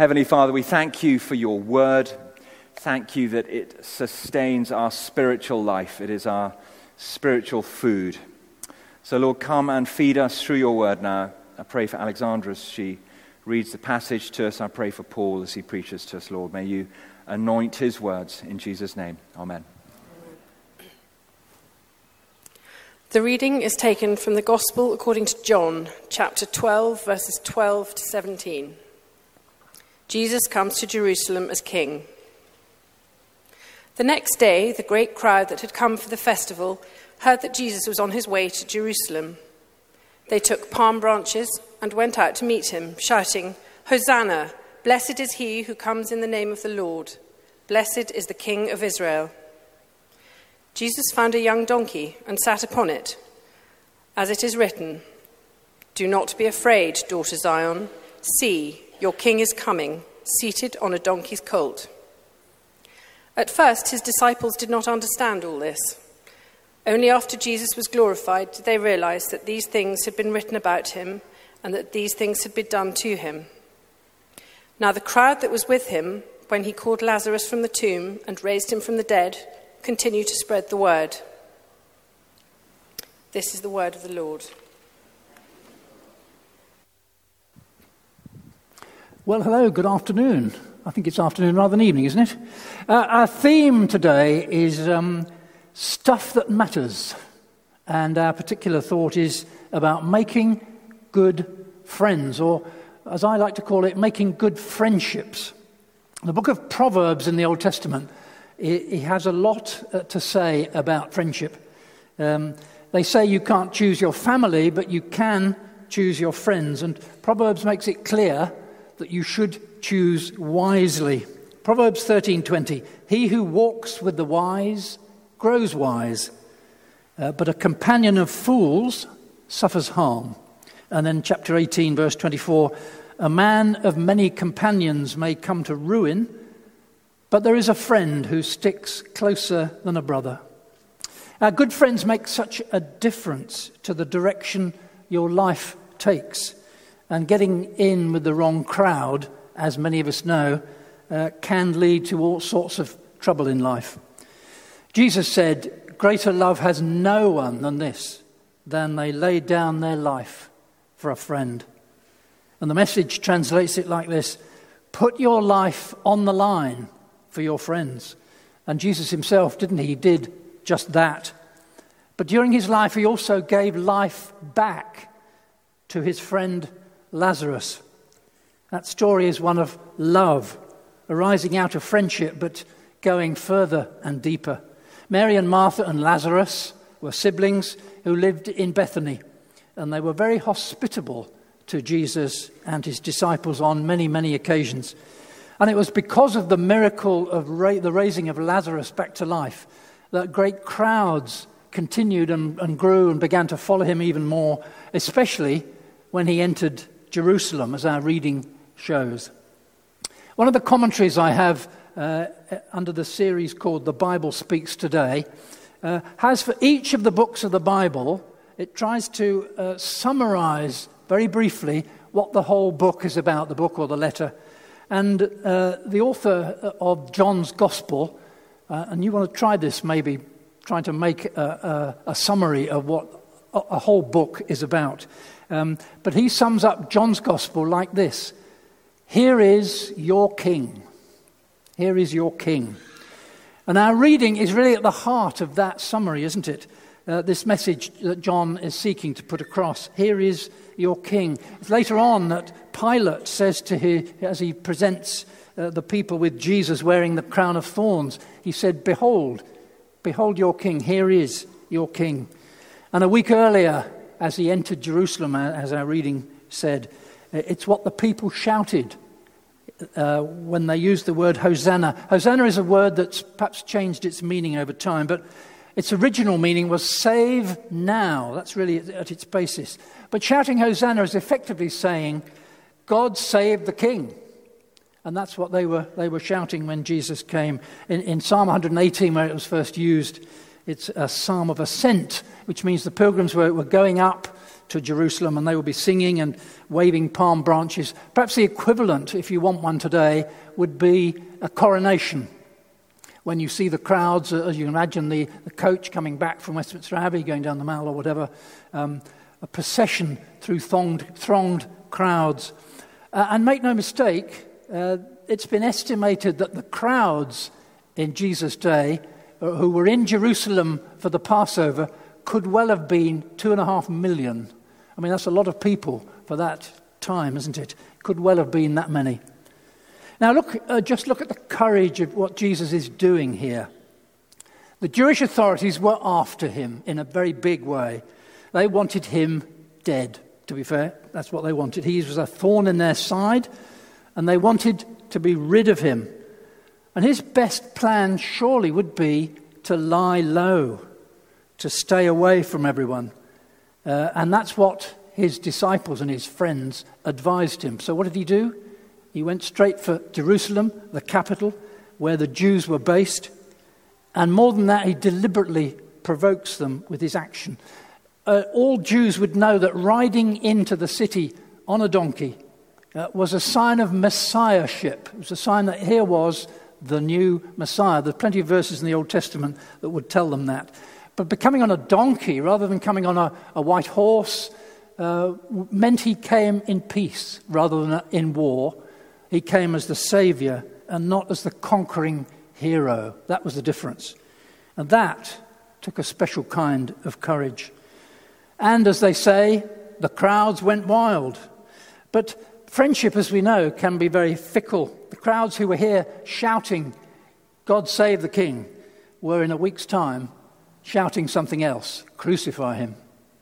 Heavenly Father, we thank you for your word. Thank you that it sustains our spiritual life. It is our spiritual food. So, Lord, come and feed us through your word now. I pray for Alexandra as she reads the passage to us. I pray for Paul as he preaches to us, Lord. May you anoint his words in Jesus' name. Amen. The reading is taken from the Gospel according to John, chapter 12, verses 12 to 17. Jesus comes to Jerusalem as king. The next day, the great crowd that had come for the festival heard that Jesus was on his way to Jerusalem. They took palm branches and went out to meet him, shouting, "Hosanna! Blessed is he who comes in the name of the Lord. Blessed is the King of Israel." Jesus found a young donkey and sat upon it. As it is written, "Do not be afraid, daughter Zion. See, your king is coming, seated on a donkey's colt." At first, his disciples did not understand all this. Only after Jesus was glorified did they realize that these things had been written about him and that these things had been done to him. Now the crowd that was with him, when he called Lazarus from the tomb and raised him from the dead, continued to spread the word. This is the word of the Lord. Well, hello, good afternoon. I think it's afternoon rather than evening, isn't it? Our theme today is stuff that matters. And our particular thought is about making good friends, or as I like to call it, making good friendships. The book of Proverbs in the Old Testament, it has a lot to say about friendship. They say you can't choose your family, but you can choose your friends. And Proverbs makes it clear that you should choose wisely. Proverbs 13:20, "He who walks with the wise grows wise, but a companion of fools suffers harm." And then chapter 18, verse 24, "A man of many companions may come to ruin, but there is a friend who sticks closer than a brother." Our good friends make such a difference to the direction your life takes. And getting in with the wrong crowd, as many of us know, can lead to all sorts of trouble in life. Jesus said, "Greater love has no one than this, than they lay down their life for a friend." And the Message translates it like this: "Put your life on the line for your friends." And Jesus himself, didn't he? He did just that. But during his life, he also gave life back to his friend Lazarus. That story is one of love, arising out of friendship, but going further and deeper. Mary and Martha and Lazarus were siblings who lived in Bethany, and they were very hospitable to Jesus and his disciples on many, many occasions. And it was because of the miracle of the raising of Lazarus back to life that great crowds continued and grew and began to follow him even more, especially when he entered Jerusalem, as our reading shows. One of the commentaries I have under the series called The Bible Speaks Today has, for each of the books of the Bible, it tries to summarize very briefly what the whole book is about, the book or the letter. And the author of John's Gospel, and you want to try this maybe, trying to make a summary of what a whole book is about. But he sums up John's Gospel like this: "Here is your king. Here is your king." And our reading is really at the heart of that summary, isn't it? This message that John is seeking to put across. Here is your king. It's later on that Pilate says to him, as he presents the people with Jesus wearing the crown of thorns, he said, "Behold, behold your king. Here is your king." And a week earlier, as he entered Jerusalem, as our reading said, it's what the people shouted when they used the word Hosanna. Hosanna is a word that's perhaps changed its meaning over time, but its original meaning was save now. That's really at its basis. But shouting Hosanna is effectively saying, God save the king. And that's what they were shouting when Jesus came. In Psalm 118, where it was first used, it's a psalm of ascent, which means the pilgrims were going up to Jerusalem, and they would be singing and waving palm branches. Perhaps the equivalent, if you want one today, would be a coronation. When you see the crowds, as you can imagine, the coach coming back from Westminster Abbey, going down the Mall or whatever, a procession through thronged crowds. And make no mistake, it's been estimated that the crowds in Jesus' day who were in Jerusalem for the Passover could well have been 2.5 million. I mean, that's a lot of people for that time, isn't it? Could well have been that many. Now, just look at the courage of what Jesus is doing here. The Jewish authorities were after him in a very big way. They wanted him dead, to be fair. That's what they wanted. He was a thorn in their side, and they wanted to be rid of him. And his best plan surely would be to lie low, to stay away from everyone. And that's what his disciples and his friends advised him. So what did he do? He went straight for Jerusalem, the capital, where the Jews were based. And more than that, he deliberately provokes them with his action. All Jews would know that riding into the city on a donkey was a sign of messiahship. It was a sign that here was the new Messiah. There are plenty of verses in the Old Testament that would tell them that. But becoming on a donkey rather than coming on a white horse meant he came in peace rather than in war. He came as the saviour and not as the conquering hero. That was the difference. And that took a special kind of courage. And as they say, the crowds went wild. But friendship, as we know, can be very fickle. The crowds who were here shouting, "God save the King," were in a week's time shouting something else, "Crucify him."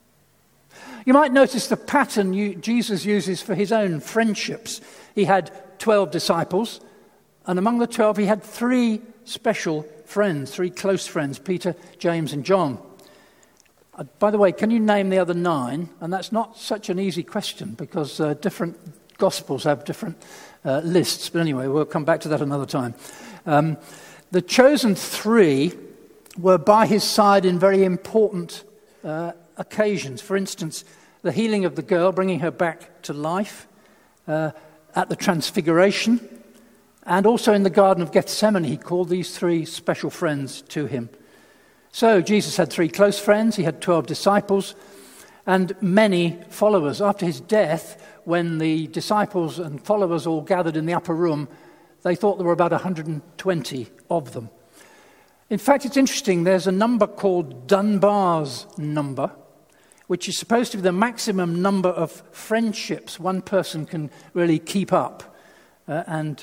You might notice the pattern Jesus uses for his own friendships. He had 12 disciples, and among the 12 he had 3 special friends, 3 close friends, Peter, James and John. By the way, can you name the other 9? And that's not such an easy question because different Gospels have different lists. But anyway, we'll come back to that another time. The chosen 3 were by his side in very important occasions. For instance, the healing of the girl, bringing her back to life, at the Transfiguration, and also in the Garden of Gethsemane. He called these 3 special friends to him. So Jesus had 3 close friends, he had 12 disciples, and many followers. After his death, when the disciples and followers all gathered in the upper room, they thought there were about 120 of them. In fact, it's interesting, there's a number called Dunbar's number, which is supposed to be the maximum number of friendships one person can really keep up. And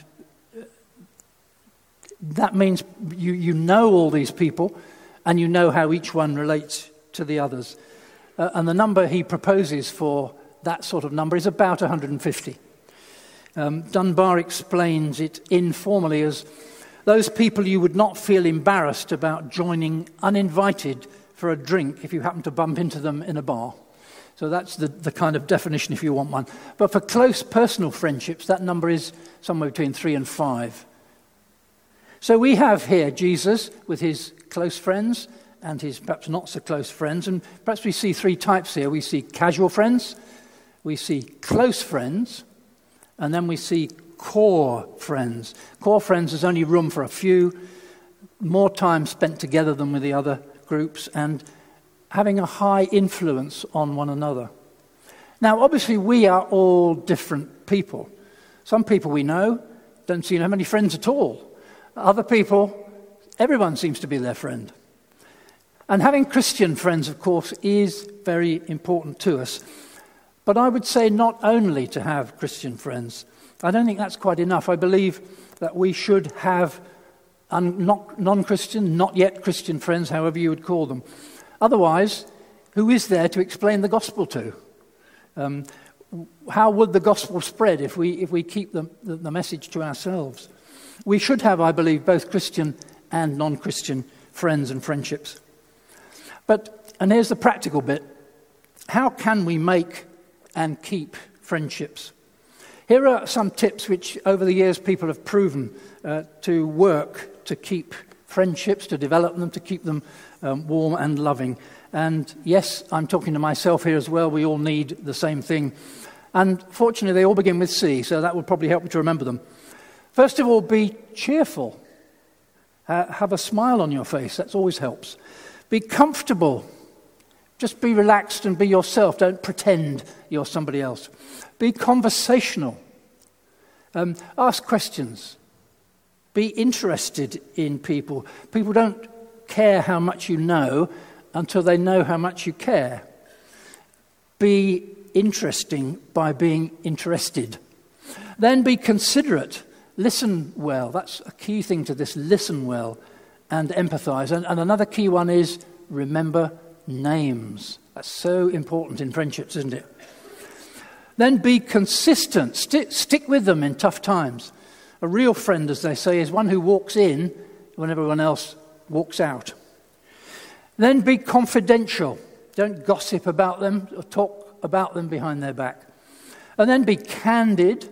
that means you know all these people, and you know how each one relates to the others. And the number he proposes for that sort of number is about 150. Dunbar explains it informally as those people you would not feel embarrassed about joining uninvited for a drink if you happen to bump into them in a bar. So that's the kind of definition if you want one. But for close personal friendships, that number is somewhere between 3 and 5. So we have here Jesus with his close friends and his perhaps not so close friends. And perhaps we see 3 types here. We see casual friends, we see close friends, and then we see core friends. Core friends, there's only room for a few, more time spent together than with the other groups, and having a high influence on one another. Now, obviously, we are all different people. Some people we know don't seem to have many friends at all. Other people, everyone seems to be their friend. And having Christian friends, of course, is very important to us. But I would say not only to have Christian friends. I don't think that's quite enough. I believe that we should have non-Christian, not yet Christian friends, however you would call them. Otherwise, who is there to explain the gospel to? How would the gospel spread if we keep the message to ourselves? We should have, I believe, both Christian and non-Christian friends and friendships. And here's the practical bit. How can we make and keep friendships? Here are some tips which over the years people have proven to work to keep friendships, to develop them, to keep them warm and loving. And yes, I'm talking to myself here as well. We all need the same thing. And fortunately, they all begin with C, so that will probably help you to remember them. First of all, be cheerful. Have a smile on your face. That always helps. Be comfortable. Just be relaxed and be yourself. Don't pretend you're somebody else. Be conversational. Ask questions. Be interested in people. People don't care how much you know until they know how much you care. Be interesting by being interested. Then be considerate. Listen well. That's a key thing to this. Listen well and empathize. And another key one is remember names. That's so important in friendships, isn't it? Then be consistent. Stick with them in tough times. A real friend, as they say, is one who walks in when everyone else walks out. Then be confidential. Don't gossip about them or talk about them behind their back. And then be candid.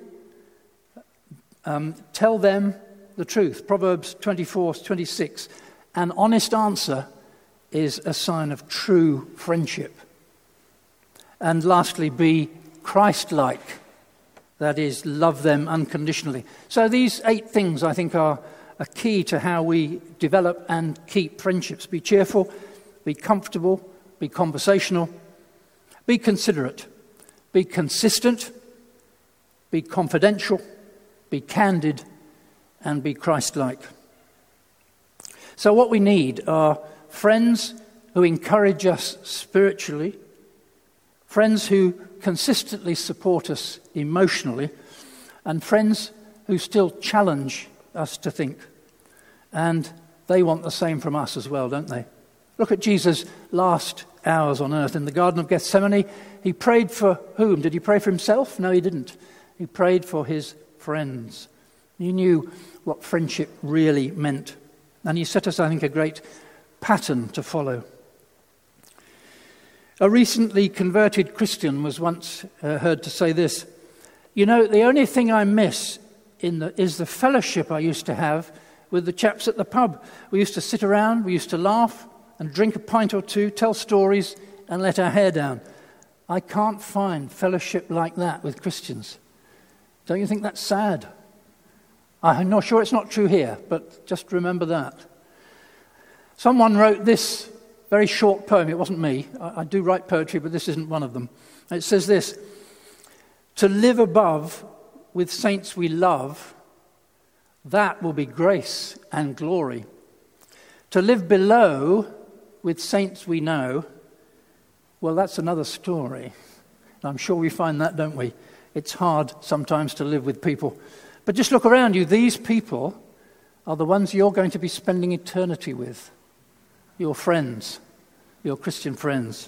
Tell them the truth. Proverbs 24:26. An honest answer is a sign of true friendship. And lastly, be Christ-like. That is, love them unconditionally. So these 8 things, I think, are a key to how we develop and keep friendships. Be cheerful, be comfortable, be conversational, be considerate, be consistent, be confidential, be candid, and be Christ-like. So what we need are friends who encourage us spiritually, friends who consistently support us emotionally, and friends who still challenge us to think. And they want the same from us as well, don't they? Look at Jesus' last hours on earth in the Garden of Gethsemane. He prayed for whom? Did he pray for himself? No, he didn't. He prayed for his friends. He knew what friendship really meant. And he set us, I think, a great pattern to follow. A recently converted Christian was once heard to say this: "You know, the only thing I miss is the fellowship I used to have with the chaps at the pub. We used to sit around, we used to laugh and drink a pint or two, tell stories and let our hair down. I can't find fellowship like that with Christians." Don't you think that's sad? I'm not sure it's not true here, but just remember that. Someone wrote this very short poem. It wasn't me. I do write poetry, but this isn't one of them. It says this: "To live above with saints we love, that will be grace and glory. To live below with saints we know, well, that's another story." And I'm sure we find that, don't we? It's hard sometimes to live with people. But just look around you. These people are the ones you're going to be spending eternity with. Your friends, your Christian friends.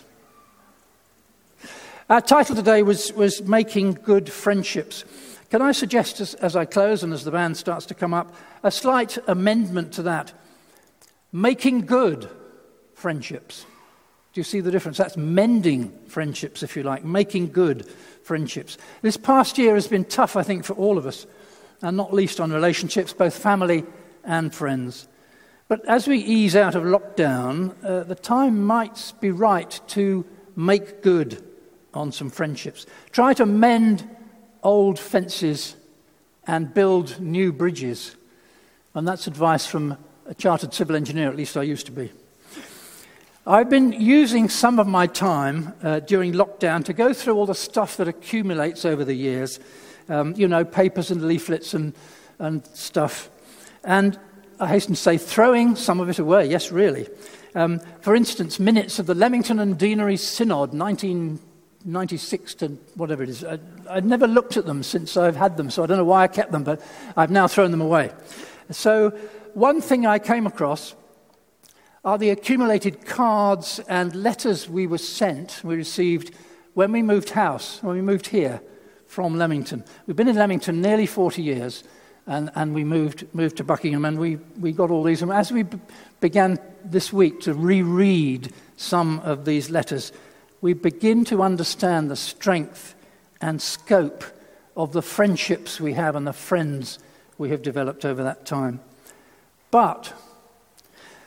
Our title today was Making Good Friendships. Can I suggest, as I close and as the band starts to come up, a slight amendment to that? Making good friendships. Do you see the difference? That's mending friendships, if you like, making good friendships. This past year has been tough, I think, for all of us, and not least on relationships, both family and friends. But as we ease out of lockdown, the time might be right to make good on some friendships. Try to mend old fences and build new bridges. And that's advice from a chartered civil engineer, at least I used to be. I've been using some of my time during lockdown to go through all the stuff that accumulates over the years. Papers and leaflets and stuff. And I hasten to say, throwing some of it away, yes, really. For instance, minutes of the Leamington and Deanery Synod, 1996 to whatever it is. I'd never looked at them since I've had them, so I don't know why I kept them, but I've now thrown them away. So one thing I came across are the accumulated cards and letters we received when we moved house, when we moved here from Leamington. We've been in Leamington nearly 40 years, and we moved to Buckingham, and we got all these. And as we began this week to reread some of these letters, we begin to understand the strength and scope of the friendships we have and the friends we have developed over that time. But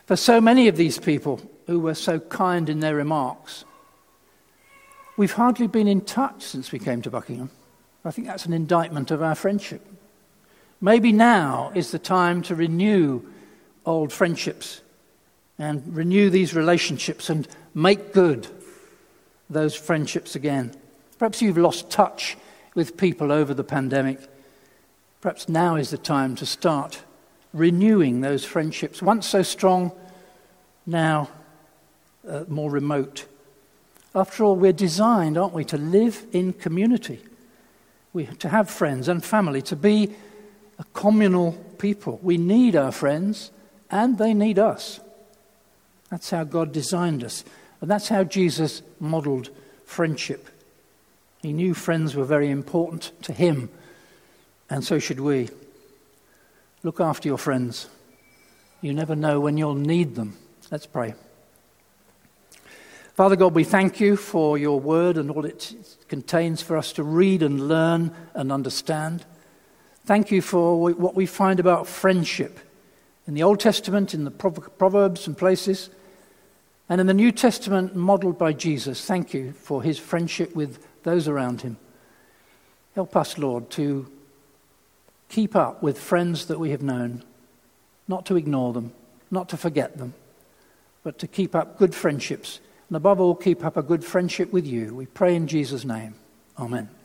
For so many of these people who were so kind in their remarks, we've hardly been in touch since we came to Buckingham. I think that's an indictment of our friendship. Maybe now is the time to renew old friendships and renew these relationships and make good those friendships again. Perhaps you've lost touch with people over the pandemic. Perhaps now is the time to start renewing those friendships, once so strong, now more remote. After all, we're designed, aren't we, to live in community, to have friends and family, to be a communal people. We need our friends, and they need us. That's how God designed us, and that's how Jesus modelled friendship. He knew friends were very important to him, and so should we. Look after your friends. You never know when you'll need them. Let's pray. Father God, we thank you for your word and all it contains for us to read and learn and understand. Thank you for what we find about friendship in the Old Testament, in the Proverbs and places, and in the New Testament modelled by Jesus. Thank you for his friendship with those around him. Help us, Lord, to keep up with friends that we have known, not to ignore them, not to forget them, but to keep up good friendships. And above all, keep up a good friendship with you. We pray in Jesus' name. Amen.